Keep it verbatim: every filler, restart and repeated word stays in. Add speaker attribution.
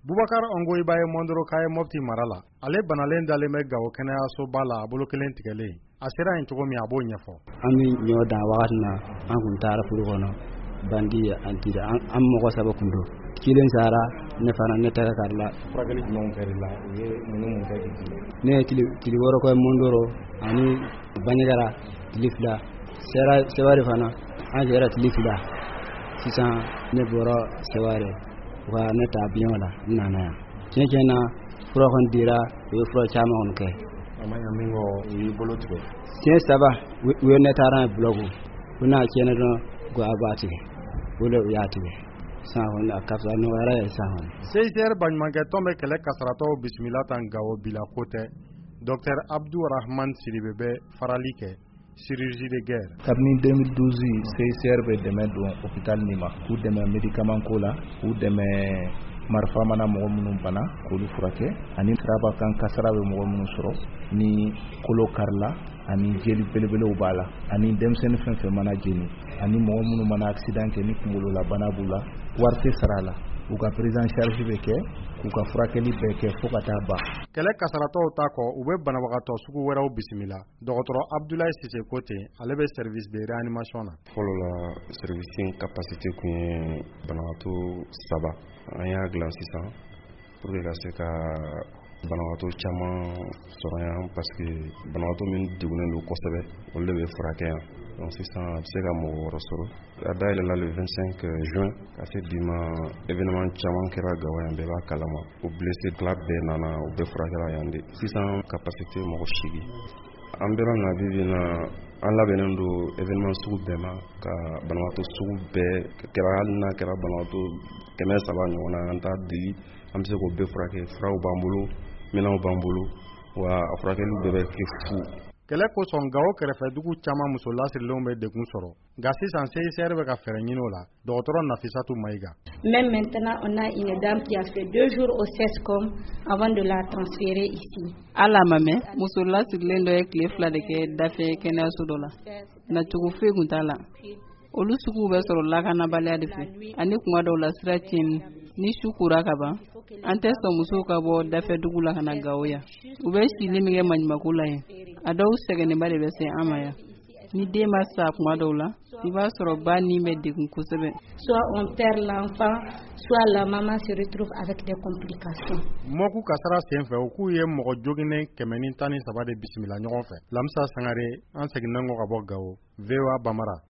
Speaker 1: Boubacar Ongoiba ye Mondoro k'a ye Mopti mara la. Ale banalen dalen bɛ Gao kɛnɛyasoba la a bolo kelen tigɛlen. A sera yen cogo min a b'o ɲɛfɔ.
Speaker 2: An bɛ ɲɔ dan wagati na an kun taara furu kɔnɔ bandi an tira an mɔgɔ saba kun don. Kelen sara ne fana ne taga kari la.
Speaker 3: Furakɛli jumɛnw kɛra la u ye mun mun kɛ di.
Speaker 2: Ne ye tili wɔɔrɔ kɛ Mondoro ani Banɲagara tili fila. Sera Seware fana an sera tili fila. Sisan ne bɔra Seware wa ne ta biɲɛ la nana yan. Tiɲɛ tiɲɛ na fura kɔni dira u ye fura caman kɛ.
Speaker 3: A ma ɲɛ min kɔ u y'i bolo tigɛ.
Speaker 2: Tiɲɛ saba u ye ne taara ye bloc u n'a tiɲɛ dɔn ko a b'a tigɛ o de u y'a tigɛ. San kɔni a ka fisa nɔgɔyara ye san kɔni.
Speaker 1: C I C R baɲumankɛ tɔn bɛ kɛlɛ kasaratɔw bisimila tan Gao bila ko tɛ. Docteur Abdou Rahman Siribe bɛ farali kɛ. Chirurgie de guerre.
Speaker 3: Kabini deux mille douze C I C R bɛ dɛmɛ don hôpital nin ma k'u dɛmɛ médicament ko la k'u dɛmɛ marifa mana mɔgɔ minnu bana k'olu furakɛ ani siraba kan kasara bɛ mɔgɔ minnu sɔrɔ ni kolo karila ani jeli belebelew b'a la ani denmisɛnnin fɛn fɛn mana jeni ani mɔgɔ minnu mana accident kɛ ni kunkolo la bana b'u la wari tɛ sara la u ka prise en charge bɛ kɛ k'u ka furakɛli bɛɛ kɛ fo ka taa ban.
Speaker 1: Kɛlɛ kasaratɔw ta kɔ u bɛ banabagatɔ sugu wɛrɛw bisimila. Dɔgɔtɔrɔ Abdoulaye Sise ko ten ale bɛ service de réanimation na.
Speaker 4: Fɔlɔ la service capacité kun ye banabagatɔ saba an y'a dilan sisan pour que ka se ka banabagatɔ caman sɔrɔ yan parce que banabagatɔ min degunnen don kosɛbɛ olu de bɛ furakɛ yan. Donc sisan a bɛ se ka mɔgɔ wɔɔrɔ sɔrɔ. A dayɛlɛla le vingt-cinq juin ka se bi ma événement caman kɛra Gao yan bɛɛ b'a kalama. O blessé fila bɛɛ nana u bɛɛ furakɛla yan de. Sisan capacité mɔgɔ seegin. An bɛɛ na bi bi na an labɛnnen don événement sugu bɛɛ ma ka banabagatɔ sugu bɛɛ kɛra hali n'a kɛra banabagatɔ kɛmɛ saba ɲɔgɔn na an t'a deli an bɛ se k'o bɛɛ furakɛ. Furaw b'an bolo minɛnw b'an bolo wa a furakɛliw bɛɛ bɛ kɛ fu.
Speaker 1: Kɛlɛ kosɔn Gao kɛrɛfɛdugu caman muso lasirilenw bɛ degun sɔrɔ. Nka sisan C I C R bɛ ka fɛɛrɛ ɲini o la. Dɔgɔtɔrɔ Nafisatu Maïga.
Speaker 5: Même maintenant, on a une dame qui a fait deux jours au CESCOM avant de la transférer ici.
Speaker 6: Ala mame muso lasirilen dɔ ye tile fila de kɛ dafɛ kɛnɛyaso dɔ la. Na cogo foyi kun t'a la. Olu suguw bɛ sɔrɔ lakanabaliya de fɛ ani kuma dɔw la sira tiɲɛni ni su kora ka ban an tɛ sɔn musow ka bɔ dafɛ dugu la ka na Gao yan. U bɛ sili min kɛ maɲumako la yen a dɔw sɛgɛnnenba de bɛ se an ma yan. Ni den ma sa kuma dɔw la i b'a sɔrɔ ba ni bɛ degun kosɛbɛ.
Speaker 5: Soit on perd l'enfant soit la maman se retrouve avec des complications.
Speaker 1: Mɔku kasara senfɛ u k'u ye mɔgɔ joginnen kɛmɛ ni tan ni saba de bisimila ɲɔgɔn fɛ. Lamisa Sangare an seginnen kɔ ka bɔ Gao. V O A Bamara.